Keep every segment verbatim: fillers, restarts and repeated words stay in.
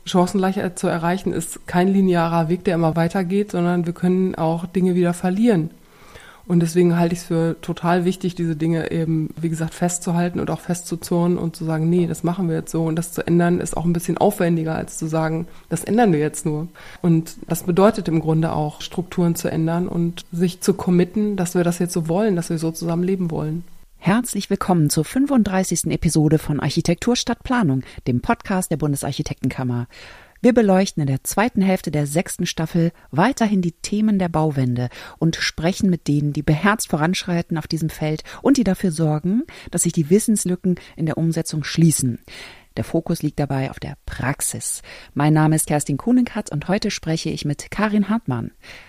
Chancengleichheit zu erreichen ist kein linearer Weg, der immer weitergeht, sondern wir können auch Dinge wieder verlieren. Und deswegen halte ich es für total wichtig, diese Dinge eben, wie gesagt, festzuhalten und auch festzuzurren und zu sagen, nee, das machen wir jetzt so. Und das zu ändern ist auch ein bisschen aufwendiger, als zu sagen, das ändern wir jetzt nur. Und das bedeutet im Grunde auch, Strukturen zu ändern und sich zu committen, dass wir das jetzt so wollen, dass wir so zusammen leben wollen. Herzlich willkommen zur fünfunddreißigsten Episode von Architektur statt Planung, dem Podcast der Bundesarchitektenkammer. Wir beleuchten in der zweiten Hälfte der sechsten Staffel weiterhin die Themen der Bauwende und sprechen mit denen, die beherzt voranschreiten auf diesem Feld und die dafür sorgen, dass sich die Wissenslücken in der Umsetzung schließen. Der Fokus liegt dabei auf der Praxis. Mein Name ist Kerstin Kuhnenkatz und heute spreche ich mit Karin Hartmann.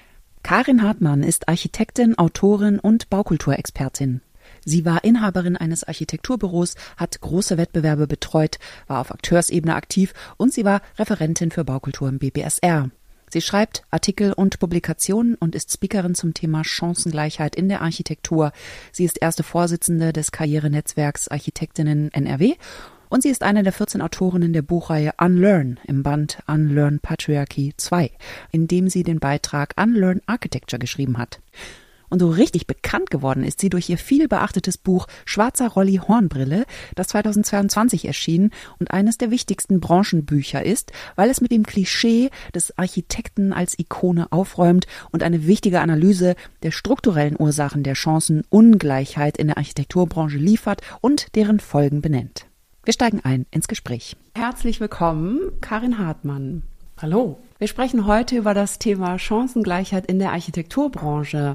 Karin Hartmann ist Architektin, Autorin und Baukulturexpertin. Sie war Inhaberin eines Architekturbüros, hat große Wettbewerbe betreut, war auf Akteursebene aktiv und sie war Referentin für Baukultur im B B S R. Sie schreibt Artikel und Publikationen und ist Speakerin zum Thema Chancengleichheit in der Architektur. Sie ist erste Vorsitzende des Karrierenetzwerks Architektinnen N R W und sie ist eine der vierzehn Autorinnen der Buchreihe Unlearn im Band Unlearn Patriarchy zwei, in dem sie den Beitrag Unlearn Architecture geschrieben hat. Und so richtig bekannt geworden ist sie durch ihr viel beachtetes Buch Schwarzer Rolli Hornbrille, das zweitausendzweiundzwanzig erschien und eines der wichtigsten Branchenbücher ist, weil es mit dem Klischee des Architekten als Ikone aufräumt und eine wichtige Analyse der strukturellen Ursachen der Chancenungleichheit in der Architekturbranche liefert und deren Folgen benennt. Wir steigen ein ins Gespräch. Herzlich willkommen, Karin Hartmann. Hallo. Wir sprechen heute über das Thema Chancengleichheit in der Architekturbranche.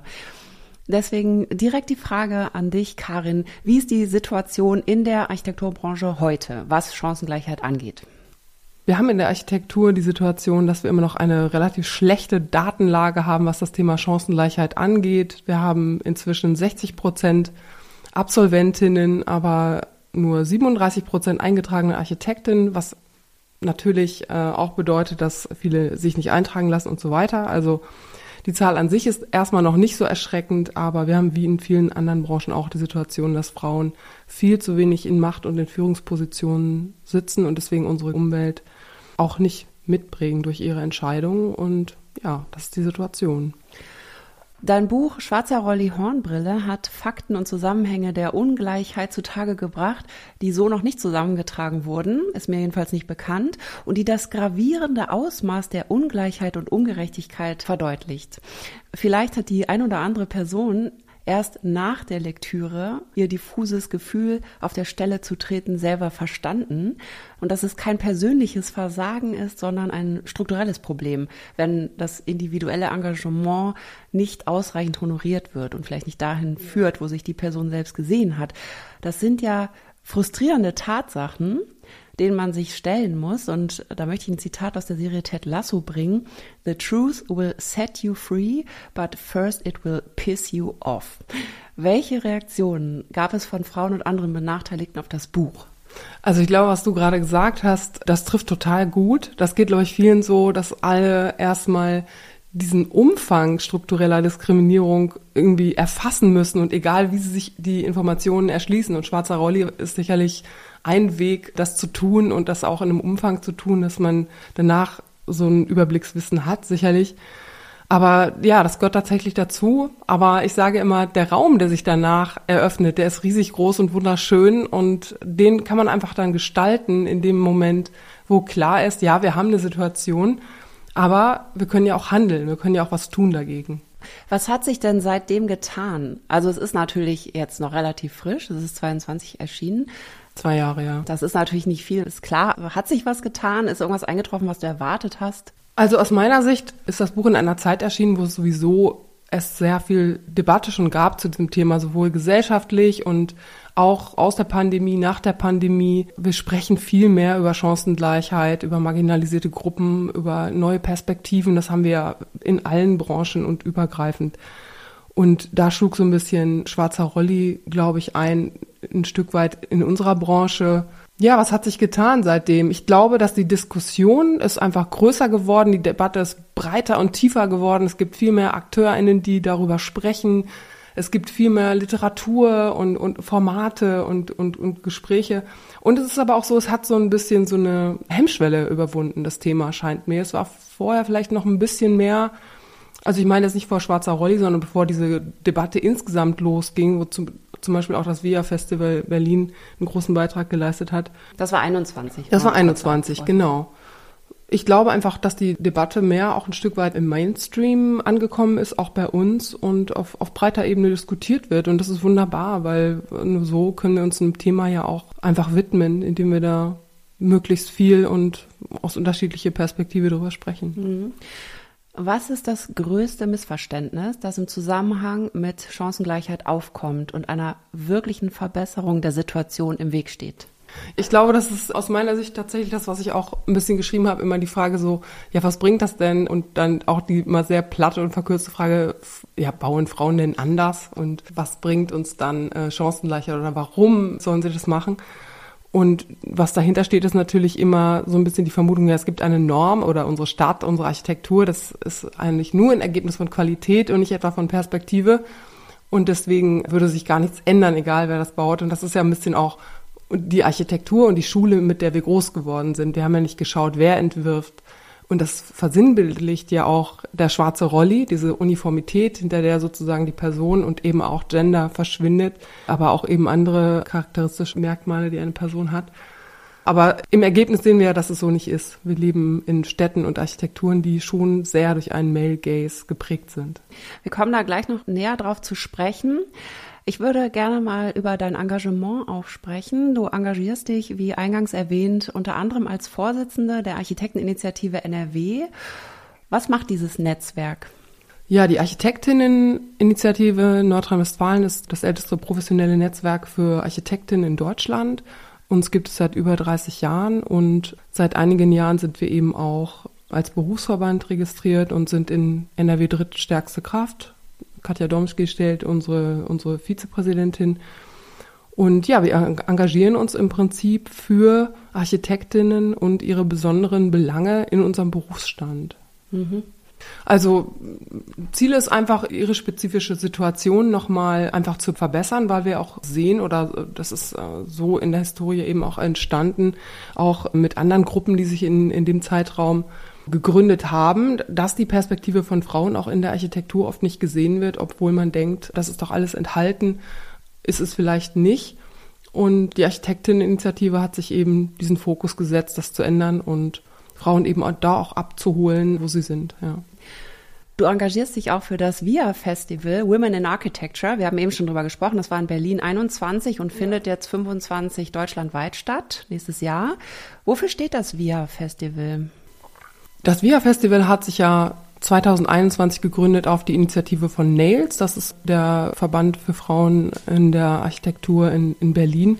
Deswegen direkt die Frage an dich, Karin. Wie ist die Situation in der Architekturbranche heute, was Chancengleichheit angeht? Wir haben in der Architektur die Situation, dass wir immer noch eine relativ schlechte Datenlage haben, was das Thema Chancengleichheit angeht. Wir haben inzwischen sechzig Prozent Absolventinnen, aber nur siebenunddreißig Prozent eingetragene Architektinnen, was natürlich äh, auch bedeutet, dass viele sich nicht eintragen lassen und so weiter. Also die Zahl an sich ist erstmal noch nicht so erschreckend, aber wir haben wie in vielen anderen Branchen auch die Situation, dass Frauen viel zu wenig in Macht- und in Führungspositionen sitzen und deswegen unsere Umwelt auch nicht mitprägen durch ihre Entscheidungen. Und ja, das ist die Situation. Dein Buch Schwarzer Rolli Hornbrille hat Fakten und Zusammenhänge der Ungleichheit zutage gebracht, die so noch nicht zusammengetragen wurden, ist mir jedenfalls nicht bekannt, und die das gravierende Ausmaß der Ungleichheit und Ungerechtigkeit verdeutlicht. Vielleicht hat die ein oder andere Person erst nach der Lektüre ihr diffuses Gefühl, auf der Stelle zu treten, selber verstanden und dass es kein persönliches Versagen ist, sondern ein strukturelles Problem, wenn das individuelle Engagement nicht ausreichend honoriert wird und vielleicht nicht dahin führt, wo sich die Person selbst gesehen hat. Das sind ja frustrierende Tatsachen, denen man sich stellen muss. Und da möchte ich ein Zitat aus der Serie Ted Lasso bringen. The truth will set you free, but first it will piss you off. Welche Reaktionen gab es von Frauen und anderen Benachteiligten auf das Buch? Also ich glaube, was du gerade gesagt hast, das trifft total gut. Das geht, glaube ich, vielen so, dass alle erstmal diesen Umfang struktureller Diskriminierung irgendwie erfassen müssen und egal, wie sie sich die Informationen erschließen. Und Schwarzer Rolli ist sicherlich ein Weg, das zu tun und das auch in einem Umfang zu tun, dass man danach so ein Überblickswissen hat, sicherlich. Aber ja, das gehört tatsächlich dazu. Aber ich sage immer, der Raum, der sich danach eröffnet, der ist riesig groß und wunderschön und den kann man einfach dann gestalten in dem Moment, wo klar ist, ja, wir haben eine Situation, aber wir können ja auch handeln, wir können ja auch was tun dagegen. Was hat sich denn seitdem getan? Also es ist natürlich jetzt noch relativ frisch, es ist zweiundzwanzig erschienen. Zwei Jahre, ja. Das ist natürlich nicht viel, ist klar. Hat sich was getan? Ist irgendwas eingetroffen, was du erwartet hast? Also aus meiner Sicht ist das Buch in einer Zeit erschienen, wo es sowieso es sehr viel Debatte schon gab zu diesem Thema, sowohl gesellschaftlich und auch aus der Pandemie, nach der Pandemie. Wir sprechen viel mehr über Chancengleichheit, über marginalisierte Gruppen, über neue Perspektiven. Das haben wir ja in allen Branchen und übergreifend. Und da schlug so ein bisschen Schwarzer Rolli, glaube ich, ein, ein Stück weit in unserer Branche. Ja, was hat sich getan seitdem? Ich glaube, dass die Diskussion ist einfach größer geworden, die Debatte ist breiter und tiefer geworden. Es gibt viel mehr AkteurInnen, die darüber sprechen. Es gibt viel mehr Literatur und, und Formate und, und, und Gespräche. Und es ist aber auch so, es hat so ein bisschen so eine Hemmschwelle überwunden, das Thema, scheint mir. Es war vorher vielleicht noch ein bisschen mehr, also ich meine jetzt nicht vor Schwarzer Rolli, sondern bevor diese Debatte insgesamt losging, wo zum, zum Beispiel auch das V I A-Festival Berlin einen großen Beitrag geleistet hat. Das war einundzwanzig. Das war einundzwanzig, genau. Ich glaube einfach, dass die Debatte mehr auch ein Stück weit im Mainstream angekommen ist, auch bei uns, und auf, auf breiter Ebene diskutiert wird. Und das ist wunderbar, weil nur so können wir uns einem Thema ja auch einfach widmen, indem wir da möglichst viel und aus unterschiedlicher Perspektive drüber sprechen. Was ist das größte Missverständnis, das im Zusammenhang mit Chancengleichheit aufkommt und einer wirklichen Verbesserung der Situation im Weg steht? Ich glaube, das ist aus meiner Sicht tatsächlich das, was ich auch ein bisschen geschrieben habe, immer die Frage so, ja, was bringt das denn? Und dann auch die mal sehr platte und verkürzte Frage, ja, bauen Frauen denn anders? Und was bringt uns dann äh, Chancengleichheit oder warum sollen sie das machen? Und was dahinter steht, ist natürlich immer so ein bisschen die Vermutung, ja, es gibt eine Norm oder unsere Stadt, unsere Architektur, das ist eigentlich nur ein Ergebnis von Qualität und nicht etwa von Perspektive. Und deswegen würde sich gar nichts ändern, egal wer das baut. Und das ist ja ein bisschen auch die Architektur und die Schule, mit der wir groß geworden sind. Wir haben ja nicht geschaut, wer entwirft. Und das versinnbildlicht ja auch der schwarze Rolli, diese Uniformität, hinter der sozusagen die Person und eben auch Gender verschwindet, aber auch eben andere charakteristische Merkmale, die eine Person hat. Aber im Ergebnis sehen wir ja, dass es so nicht ist. Wir leben in Städten und Architekturen, die schon sehr durch einen Male Gaze geprägt sind. Wir kommen da gleich noch näher drauf zu sprechen. Ich würde gerne mal über dein Engagement auch sprechen. Du engagierst dich, wie eingangs erwähnt, unter anderem als Vorsitzende der Architekteninitiative N R W. Was macht dieses Netzwerk? Ja, die Architektinneninitiative Nordrhein-Westfalen ist das älteste professionelle Netzwerk für Architektinnen in Deutschland. Uns gibt es seit über dreißig Jahren und seit einigen Jahren sind wir eben auch als Berufsverband registriert und sind in N R W drittstärkste Kraft. Katja Domschke stellt unsere, unsere Vizepräsidentin. Und ja, wir engagieren uns im Prinzip für Architektinnen und ihre besonderen Belange in unserem Berufsstand. Mhm. Also Ziel ist einfach, ihre spezifische Situation nochmal einfach zu verbessern, weil wir auch sehen, oder das ist so in der Historie eben auch entstanden, auch mit anderen Gruppen, die sich in, in dem Zeitraum gegründet haben, dass die Perspektive von Frauen auch in der Architektur oft nicht gesehen wird, obwohl man denkt, das ist doch alles enthalten, ist es vielleicht nicht. Und die Architektinneninitiative hat sich eben diesen Fokus gesetzt, das zu ändern und Frauen eben da auch abzuholen, wo sie sind. Ja. Du engagierst dich auch für das V I A-Festival Women in Architecture. Wir haben eben schon drüber gesprochen, das war in Berlin einundzwanzig und findet jetzt fünfundzwanzig deutschlandweit statt, nächstes Jahr. Wofür steht das V I A-Festival? Das V I A-Festival hat sich ja zweitausendeinundzwanzig gegründet auf die Initiative von Nails. Das ist der Verband für Frauen in der Architektur in, in Berlin.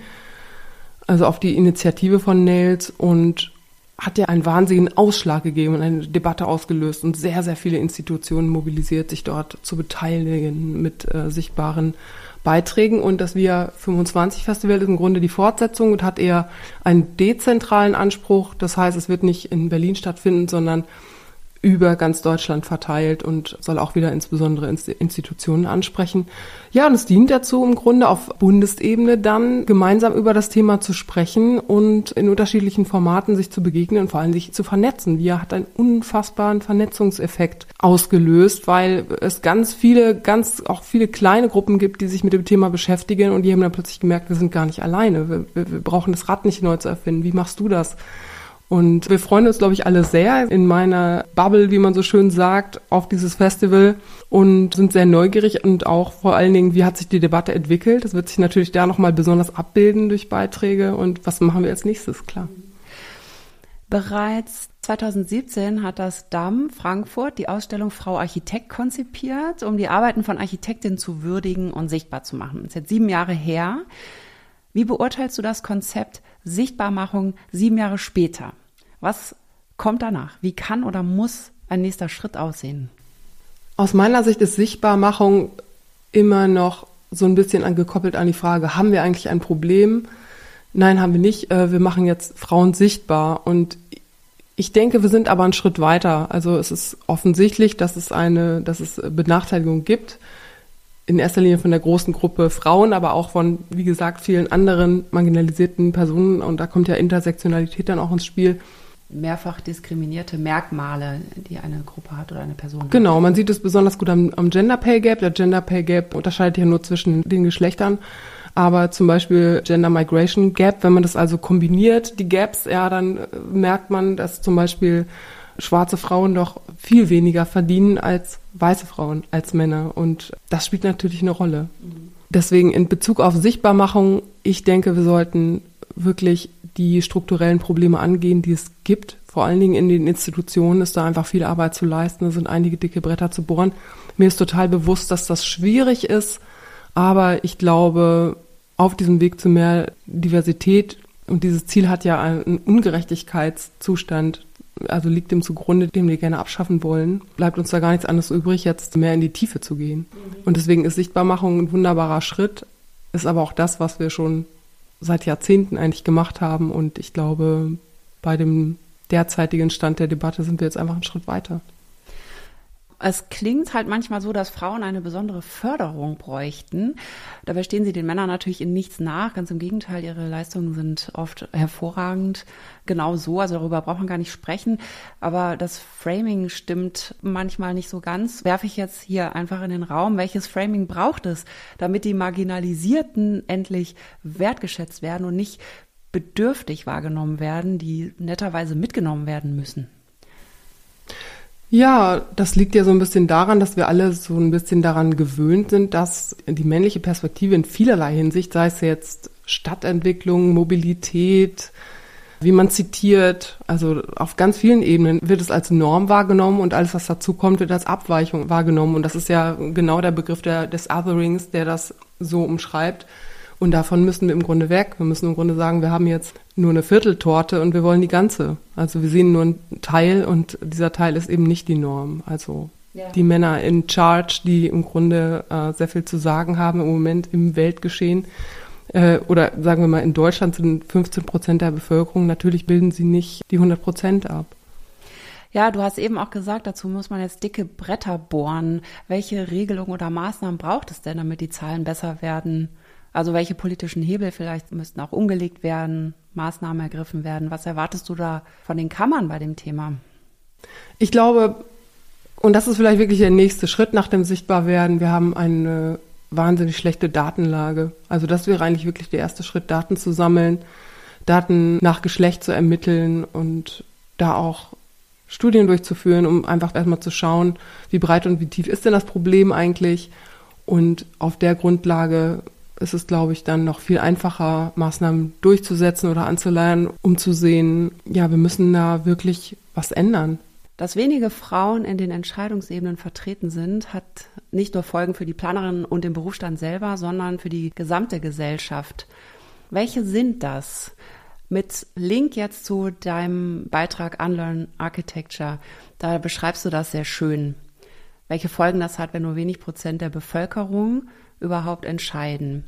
Also auf die Initiative von Nails, und hat ja einen wahnsinnigen Ausschlag gegeben und eine Debatte ausgelöst und sehr, sehr viele Institutionen mobilisiert, sich dort zu beteiligen mit äh, sichtbaren Beiträgen. Und das V I A fünfundzwanzig Festival ist im Grunde die Fortsetzung und hat eher einen dezentralen Anspruch. Das heißt, es wird nicht in Berlin stattfinden, sondern über ganz Deutschland verteilt und soll auch wieder insbesondere Institutionen ansprechen. Ja, und es dient dazu, im Grunde auf Bundesebene dann gemeinsam über das Thema zu sprechen und in unterschiedlichen Formaten sich zu begegnen und vor allem sich zu vernetzen. V I A hat einen unfassbaren Vernetzungseffekt ausgelöst, weil es ganz viele, ganz auch viele kleine Gruppen gibt, die sich mit dem Thema beschäftigen, und die haben dann plötzlich gemerkt, wir sind gar nicht alleine. Wir, wir, wir brauchen das Rad nicht neu zu erfinden. Wie machst du das? Und wir freuen uns, glaube ich, alle sehr in meiner Bubble, wie man so schön sagt, auf dieses Festival und sind sehr neugierig und auch vor allen Dingen, wie hat sich die Debatte entwickelt? Das wird sich natürlich da nochmal besonders abbilden durch Beiträge, und was machen wir als nächstes, klar. Bereits zweitausendsiebzehn hat das D A M Frankfurt die Ausstellung Frau Architekt konzipiert, um die Arbeiten von Architektinnen zu würdigen und sichtbar zu machen. Das ist jetzt sieben Jahre her. Wie beurteilst du das Konzept Sichtbarmachung sieben Jahre später? Was kommt danach? Wie kann oder muss ein nächster Schritt aussehen? Aus meiner Sicht ist Sichtbarmachung immer noch so ein bisschen angekoppelt an die Frage, haben wir eigentlich ein Problem? Nein, haben wir nicht. Wir machen jetzt Frauen sichtbar. Und ich denke, wir sind aber einen Schritt weiter. Also es ist offensichtlich, dass es eine, dass es Benachteiligung gibt. in erster Linie von der großen Gruppe Frauen, aber auch von, wie gesagt, vielen anderen marginalisierten Personen. Und da kommt ja Intersektionalität dann auch ins Spiel. Mehrfach diskriminierte Merkmale, die eine Gruppe hat oder eine Person hat. Genau, man sieht es besonders gut am, am Gender Pay Gap. Der Gender Pay Gap unterscheidet ja nur zwischen den Geschlechtern. Aber zum Beispiel Gender Migration Gap, wenn man das also kombiniert, die Gaps, ja, dann merkt man, dass zum Beispiel schwarze Frauen doch viel weniger verdienen als weiße Frauen, als Männer. Und das spielt natürlich eine Rolle. Mhm. Deswegen in Bezug auf Sichtbarmachung, ich denke, wir sollten wirklich die strukturellen Probleme angehen, die es gibt. Vor allen Dingen in den Institutionen ist da einfach viel Arbeit zu leisten. Da sind einige dicke Bretter zu bohren. Mir ist total bewusst, dass das schwierig ist. Aber ich glaube, auf diesem Weg zu mehr Diversität, und dieses Ziel hat ja einen Ungerechtigkeitszustand, also liegt dem zugrunde, den wir gerne abschaffen wollen, bleibt uns da gar nichts anderes übrig, jetzt mehr in die Tiefe zu gehen. Mhm. Und deswegen ist Sichtbarmachung ein wunderbarer Schritt, ist aber auch das, was wir schon seit Jahrzehnten eigentlich gemacht haben. Und ich glaube, bei dem derzeitigen Stand der Debatte sind wir jetzt einfach einen Schritt weiter. Es klingt halt manchmal so, dass Frauen eine besondere Förderung bräuchten. Dabei stehen sie den Männern natürlich in nichts nach. Ganz im Gegenteil, ihre Leistungen sind oft hervorragend. Genau so, also darüber braucht man gar nicht sprechen. Aber das Framing stimmt manchmal nicht so ganz. Werfe ich jetzt hier einfach in den Raum, welches Framing braucht es, damit die Marginalisierten endlich wertgeschätzt werden und nicht bedürftig wahrgenommen werden, die netterweise mitgenommen werden müssen? Ja, das liegt ja so ein bisschen daran, dass wir alle so ein bisschen daran gewöhnt sind, dass die männliche Perspektive in vielerlei Hinsicht, sei es jetzt Stadtentwicklung, Mobilität, wie man zitiert, also auf ganz vielen Ebenen wird es als Norm wahrgenommen und alles, was dazu kommt, wird als Abweichung wahrgenommen. Und das ist ja genau der Begriff der, des Otherings, der das so umschreibt. Und davon müssen wir im Grunde weg. Wir müssen im Grunde sagen, wir haben jetzt nur eine Vierteltorte und wir wollen die ganze. Also wir sehen nur einen Teil und dieser Teil ist eben nicht die Norm. Also ja. Die Männer in Charge, die im Grunde äh, sehr viel zu sagen haben im Moment im Weltgeschehen. Äh, oder sagen wir mal, in Deutschland sind fünfzehn Prozent der Bevölkerung. Natürlich bilden sie nicht die hundert Prozent ab. Ja, du hast eben auch gesagt, dazu muss man jetzt dicke Bretter bohren. Welche Regelungen oder Maßnahmen braucht es denn, damit die Zahlen besser werden? Also welche politischen Hebel vielleicht müssten auch umgelegt werden, Maßnahmen ergriffen werden? Was erwartest du da von den Kammern bei dem Thema? Ich glaube, und das ist vielleicht wirklich der nächste Schritt nach dem Sichtbarwerden, wir haben eine wahnsinnig schlechte Datenlage. Also das wäre eigentlich wirklich der erste Schritt, Daten zu sammeln, Daten nach Geschlecht zu ermitteln und da auch Studien durchzuführen, um einfach erstmal zu schauen, wie breit und wie tief ist denn das Problem eigentlich. Und auf der Grundlage ist es, glaube ich, dann noch viel einfacher, Maßnahmen durchzusetzen oder anzuleiern, um zu sehen, ja, wir müssen da wirklich was ändern. Dass wenige Frauen in den Entscheidungsebenen vertreten sind, hat nicht nur Folgen für die Planerinnen und den Berufsstand selber, sondern für die gesamte Gesellschaft. Welche sind das? Mit Link jetzt zu deinem Beitrag Unlearn Architecture, da beschreibst du das sehr schön. Welche Folgen das hat, wenn nur wenig Prozent der Bevölkerung überhaupt entscheiden.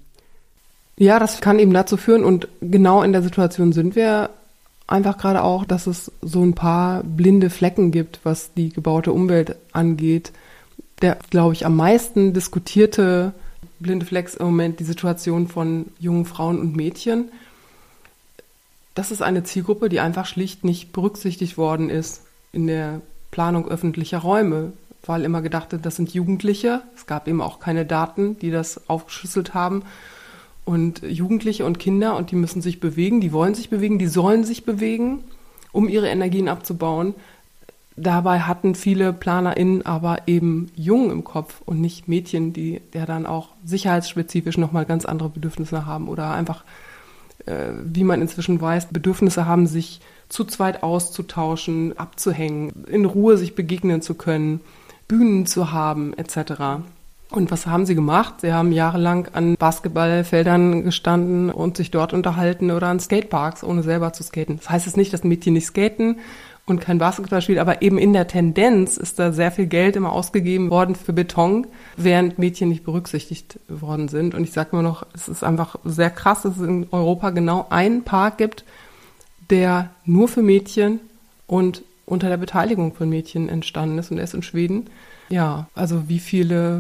Ja, das kann eben dazu führen und genau in der Situation sind wir einfach gerade auch, dass es so ein paar blinde Flecken gibt, was die gebaute Umwelt angeht. Der, glaube ich, am meisten diskutierte blinde Fleck ist im Moment die Situation von jungen Frauen und Mädchen. Das ist eine Zielgruppe, die einfach schlicht nicht berücksichtigt worden ist in der Planung öffentlicher Räume. Weil immer gedacht wird, das sind Jugendliche. Es gab eben auch keine Daten, die das aufgeschlüsselt haben. Und Jugendliche und Kinder, und die müssen sich bewegen, die wollen sich bewegen, die sollen sich bewegen, um ihre Energien abzubauen. Dabei hatten viele PlanerInnen aber eben Jungen im Kopf und nicht Mädchen, die ja dann auch sicherheitsspezifisch nochmal ganz andere Bedürfnisse haben oder einfach, äh, wie man inzwischen weiß, Bedürfnisse haben, sich zu zweit auszutauschen, abzuhängen, in Ruhe sich begegnen zu können, Bühnen zu haben, et cetera. Und was haben sie gemacht? Sie haben jahrelang an Basketballfeldern gestanden und sich dort unterhalten oder an Skateparks, ohne selber zu skaten. Das heißt jetzt nicht, dass Mädchen nicht skaten und kein Basketball spielen, aber eben in der Tendenz ist da sehr viel Geld immer ausgegeben worden für Beton, während Mädchen nicht berücksichtigt worden sind. Und ich sage immer noch, es ist einfach sehr krass, dass es in Europa genau einen Park gibt, der nur für Mädchen und unter der Beteiligung von Mädchen entstanden ist, und er ist in Schweden. Ja, also wie viele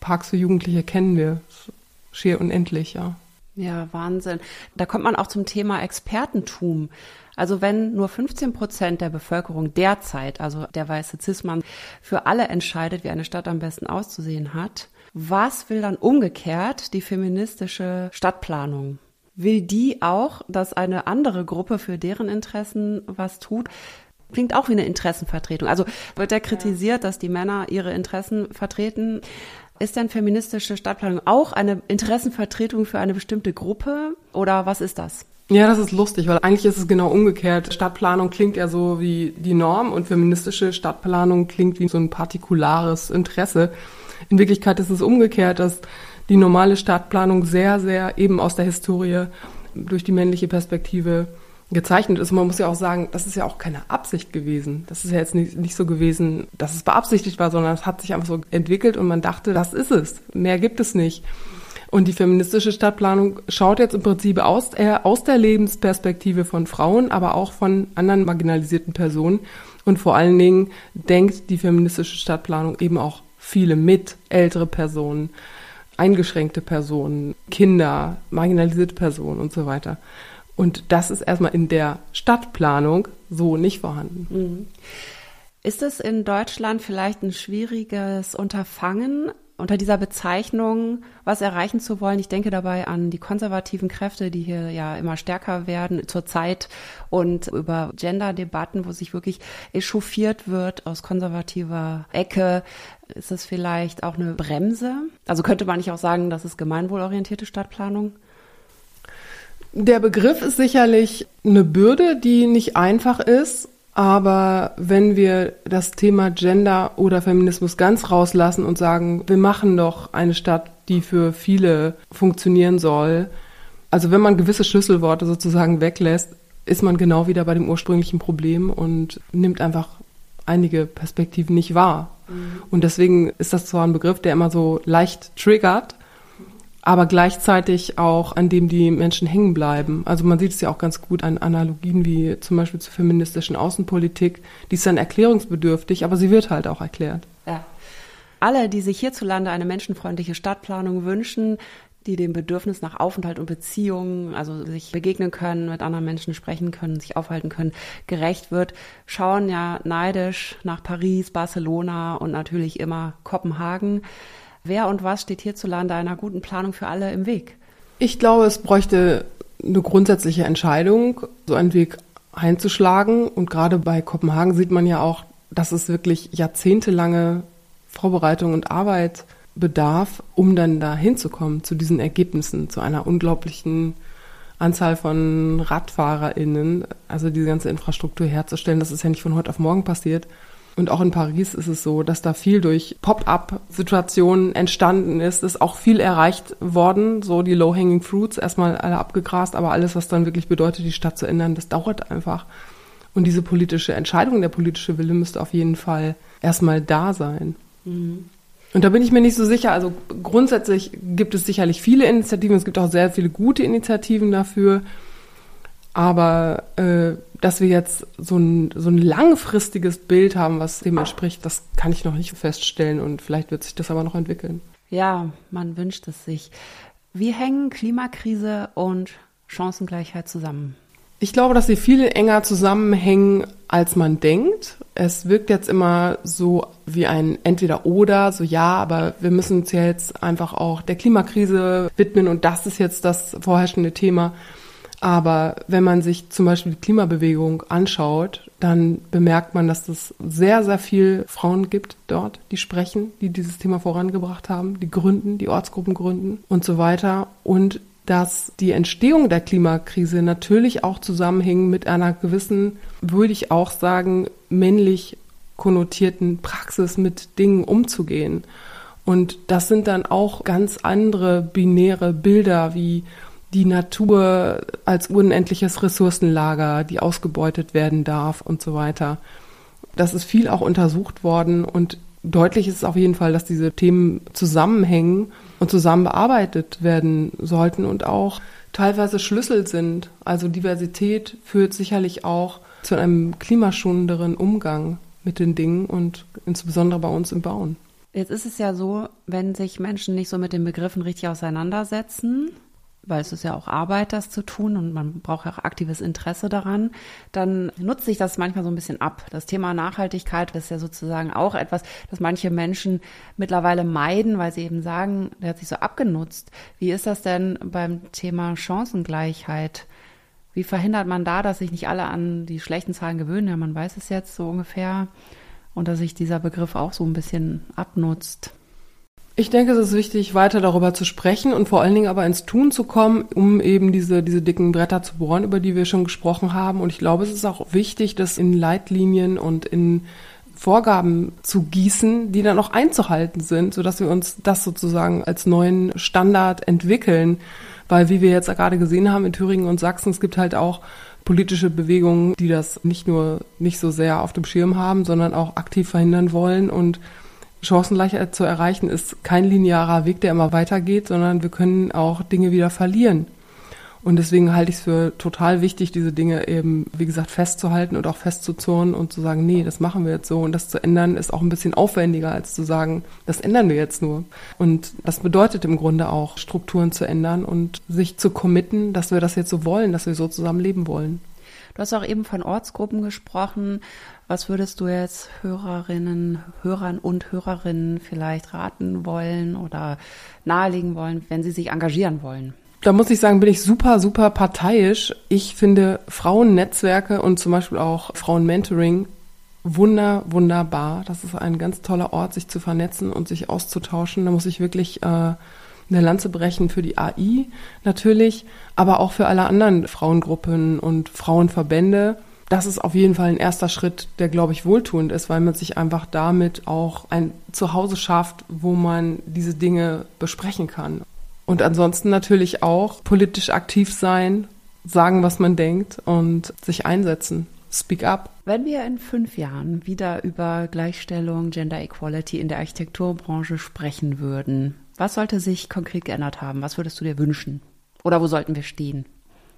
Parks für Jugendliche kennen wir. Schier unendlich, ja. Ja, Wahnsinn. Da kommt man auch zum Thema Expertentum. Also wenn nur fünfzehn Prozent der Bevölkerung derzeit, also der weiße Cis-Mann, für alle entscheidet, wie eine Stadt am besten auszusehen hat, was will dann umgekehrt die feministische Stadtplanung? Will die auch, dass eine andere Gruppe für deren Interessen was tut? Klingt auch wie eine Interessenvertretung. Also wird ja kritisiert, dass die Männer ihre Interessen vertreten. Ist denn feministische Stadtplanung auch eine Interessenvertretung für eine bestimmte Gruppe oder was ist das? Ja, das ist lustig, weil eigentlich ist es genau umgekehrt. Stadtplanung klingt ja so wie die Norm und feministische Stadtplanung klingt wie so ein partikulares Interesse. In Wirklichkeit ist es umgekehrt, dass die normale Stadtplanung sehr, sehr eben aus der Historie durch die männliche Perspektive gezeichnet ist. Und man muss ja auch sagen, das ist ja auch keine Absicht gewesen. Das ist ja jetzt nicht, nicht so gewesen, dass es beabsichtigt war, sondern es hat sich einfach so entwickelt und man dachte, das ist es. Mehr gibt es nicht. Und die feministische Stadtplanung schaut jetzt im Prinzip aus, eher aus der Lebensperspektive von Frauen, aber auch von anderen marginalisierten Personen. Und vor allen Dingen denkt die feministische Stadtplanung eben auch viele mit, ältere Personen, eingeschränkte Personen, Kinder, marginalisierte Personen und so weiter. Und das ist erstmal in der Stadtplanung so nicht vorhanden. Mhm. Ist es in Deutschland vielleicht ein schwieriges Unterfangen, unter dieser Bezeichnung was erreichen zu wollen? Ich denke dabei an die konservativen Kräfte, die hier ja immer stärker werden zurzeit und über Gender-Debatten, wo sich wirklich echauffiert wird aus konservativer Ecke. Ist es vielleicht auch eine Bremse? Also könnte man nicht auch sagen, das ist gemeinwohlorientierte Stadtplanung? Der Begriff ist sicherlich eine Bürde, die nicht einfach ist. Aber wenn wir das Thema Gender oder Feminismus ganz rauslassen und sagen, wir machen doch eine Stadt, die für viele funktionieren soll, also wenn man gewisse Schlüsselworte sozusagen weglässt, ist man genau wieder bei dem ursprünglichen Problem und nimmt einfach einige Perspektiven nicht wahr. Mhm. Und deswegen ist das zwar ein Begriff, der immer so leicht triggert, aber gleichzeitig auch, an dem die Menschen hängen bleiben. Also man sieht es ja auch ganz gut an Analogien wie zum Beispiel zur feministischen Außenpolitik. Die ist dann erklärungsbedürftig, aber sie wird halt auch erklärt. Ja. Alle, die sich hierzulande eine menschenfreundliche Stadtplanung wünschen, die dem Bedürfnis nach Aufenthalt und Beziehungen, also sich begegnen können, mit anderen Menschen sprechen können, sich aufhalten können, gerecht wird, schauen ja neidisch nach Paris, Barcelona und natürlich immer Kopenhagen. Wer und was steht hierzulande einer guten Planung für alle im Weg? Ich glaube, es bräuchte eine grundsätzliche Entscheidung, so einen Weg einzuschlagen. Und gerade bei Kopenhagen sieht man ja auch, dass es wirklich jahrzehntelange Vorbereitung und Arbeit bedarf, um dann da hinzukommen, zu diesen Ergebnissen, zu einer unglaublichen Anzahl von RadfahrerInnen, also diese ganze Infrastruktur herzustellen. Das ist ja nicht von heute auf morgen passiert. Und auch in Paris ist es so, dass da viel durch Pop-up-Situationen entstanden ist. Es ist auch viel erreicht worden, so die low-hanging fruits, erstmal alle abgegrast, aber alles, was dann wirklich bedeutet, die Stadt zu ändern, das dauert einfach. Und diese politische Entscheidung, der politische Wille müsste auf jeden Fall erstmal da sein. Mhm. Und da bin ich mir nicht so sicher. Also grundsätzlich gibt es sicherlich viele Initiativen, es gibt auch sehr viele gute Initiativen dafür. Aber äh, dass wir jetzt so ein, so ein langfristiges Bild haben, was dem entspricht, das kann ich noch nicht feststellen und vielleicht wird sich das aber noch entwickeln. Ja, man wünscht es sich. Wie hängen Klimakrise und Chancengleichheit zusammen? Ich glaube, dass sie viel enger zusammenhängen, als man denkt. Es wirkt jetzt immer so wie ein Entweder-Oder, so ja, aber wir müssen uns ja jetzt einfach auch der Klimakrise widmen und das ist jetzt das vorherrschende Thema. Aber wenn man sich zum Beispiel die Klimabewegung anschaut, dann bemerkt man, dass es sehr, sehr viel Frauen gibt dort, die sprechen, die dieses Thema vorangebracht haben, die gründen, die Ortsgruppen gründen und so weiter. Und dass die Entstehung der Klimakrise natürlich auch zusammenhing mit einer gewissen, würde ich auch sagen, männlich konnotierten Praxis, mit Dingen umzugehen. Und das sind dann auch ganz andere binäre Bilder wie die Natur als unendliches Ressourcenlager, die ausgebeutet werden darf und so weiter. Das ist viel auch untersucht worden und deutlich ist auf jeden Fall, dass diese Themen zusammenhängen und zusammen bearbeitet werden sollten und auch teilweise Schlüssel sind. Also Diversität führt sicherlich auch zu einem klimaschonenderen Umgang mit den Dingen und insbesondere bei uns im Bauen. Jetzt ist es ja so, wenn sich Menschen nicht so mit den Begriffen richtig auseinandersetzen, weil es ist ja auch Arbeit, das zu tun und man braucht ja auch aktives Interesse daran, dann nutzt sich das manchmal so ein bisschen ab. Das Thema Nachhaltigkeit ist ja sozusagen auch etwas, das manche Menschen mittlerweile meiden, weil sie eben sagen, der hat sich so abgenutzt. Wie ist das denn beim Thema Chancengleichheit? Wie verhindert man da, dass sich nicht alle an die schlechten Zahlen gewöhnen? Ja, man weiß es jetzt so ungefähr. Und dass sich dieser Begriff auch so ein bisschen abnutzt. Ich denke, es ist wichtig, weiter darüber zu sprechen und vor allen Dingen aber ins Tun zu kommen, um eben diese, diese dicken Bretter zu bohren, über die wir schon gesprochen haben. Und ich glaube, es ist auch wichtig, das in Leitlinien und in Vorgaben zu gießen, die dann auch einzuhalten sind, sodass wir uns das sozusagen als neuen Standard entwickeln. Weil, wie wir jetzt gerade gesehen haben in Thüringen und Sachsen, es gibt halt auch politische Bewegungen, die das nicht nur nicht so sehr auf dem Schirm haben, sondern auch aktiv verhindern wollen. Und Chancengleichheit zu erreichen ist kein linearer Weg, der immer weitergeht, sondern wir können auch Dinge wieder verlieren. Und deswegen halte ich es für total wichtig, diese Dinge eben, wie gesagt, festzuhalten und auch festzuzurren und zu sagen, nee, das machen wir jetzt so. Und das zu ändern ist auch ein bisschen aufwendiger, als zu sagen, das ändern wir jetzt nur. Und das bedeutet im Grunde auch, Strukturen zu ändern und sich zu committen, dass wir das jetzt so wollen, dass wir so zusammen leben wollen. Du hast auch eben von Ortsgruppen gesprochen. Was würdest du jetzt Hörerinnen, Hörern und Hörerinnen vielleicht raten wollen oder nahelegen wollen, wenn sie sich engagieren wollen? Da muss ich sagen, bin ich super, super parteiisch. Ich finde Frauennetzwerke und zum Beispiel auch Frauenmentoring wunder, wunderbar. Das ist ein ganz toller Ort, sich zu vernetzen und sich auszutauschen. Da muss ich wirklich äh, eine Lanze brechen für die A I natürlich, aber auch für alle anderen Frauengruppen und Frauenverbände. Das ist auf jeden Fall ein erster Schritt, der, glaube ich, wohltuend ist, weil man sich einfach damit auch ein Zuhause schafft, wo man diese Dinge besprechen kann. Und ansonsten natürlich auch politisch aktiv sein, sagen, was man denkt und sich einsetzen. Speak up. Wenn wir in fünf Jahren wieder über Gleichstellung, Gender Equality in der Architekturbranche sprechen würden, was sollte sich konkret geändert haben? Was würdest du dir wünschen? Oder wo sollten wir stehen?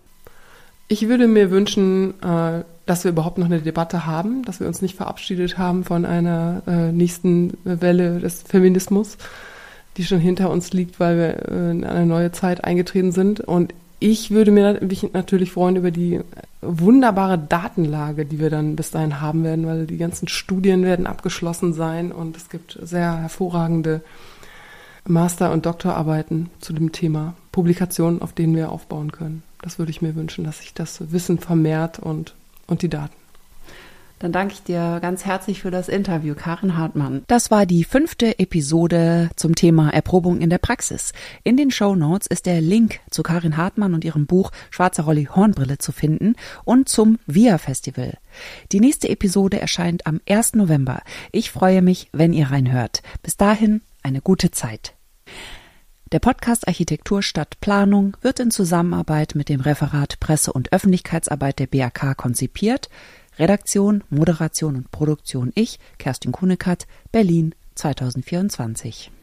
Ich würde mir wünschen, dass wir überhaupt noch eine Debatte haben, dass wir uns nicht verabschiedet haben von einer nächsten Welle des Feminismus, die schon hinter uns liegt, weil wir in eine neue Zeit eingetreten sind. Und ich würde mir natürlich freuen über die wunderbare Datenlage, die wir dann bis dahin haben werden, weil die ganzen Studien werden abgeschlossen sein und es gibt sehr hervorragende Master- und Doktorarbeiten zu dem Thema, Publikationen, auf denen wir aufbauen können. Das würde ich mir wünschen, dass sich das Wissen vermehrt und, und die Daten. Dann danke ich dir ganz herzlich für das Interview, Karin Hartmann. Das war die fünfte Episode zum Thema Erprobung in der Praxis. In den Shownotes ist der Link zu Karin Hartmann und ihrem Buch Schwarzer Rolli Hornbrille zu finden und zum V I A Festival. Die nächste Episode erscheint am ersten November. Ich freue mich, wenn ihr reinhört. Bis dahin eine gute Zeit. Der Podcast Architektur statt Planung wird in Zusammenarbeit mit dem Referat Presse- und Öffentlichkeitsarbeit der B A K konzipiert. Redaktion, Moderation und Produktion ich, Kerstin Kunekat, Berlin zweitausendvierundzwanzig.